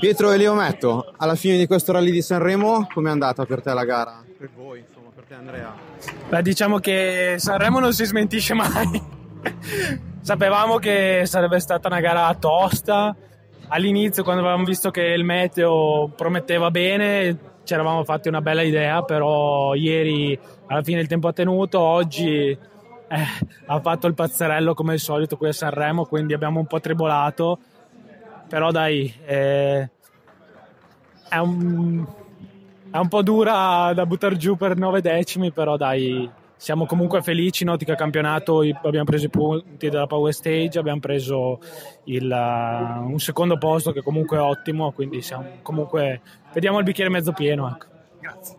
Pietro e Leometto, alla fine di questo Rally di Sanremo, com'è andata per te la gara? Per voi, insomma, per te Andrea? Beh, diciamo che Sanremo non si smentisce mai. Sapevamo che sarebbe stata una gara tosta. All'inizio, quando avevamo visto che il meteo prometteva bene, ci eravamo fatti una bella idea, però ieri alla fine il tempo ha tenuto, oggi ha fatto il pazzerello come al solito qui a Sanremo, quindi abbiamo un po' tribolato, però dai, è un po' dura da buttare giù per 9 decimi, però dai, siamo comunque felici. Nautica campionato, abbiamo preso i punti della Power Stage, abbiamo preso un secondo posto che comunque è ottimo, quindi siamo comunque, vediamo il bicchiere mezzo pieno, ecco. Grazie.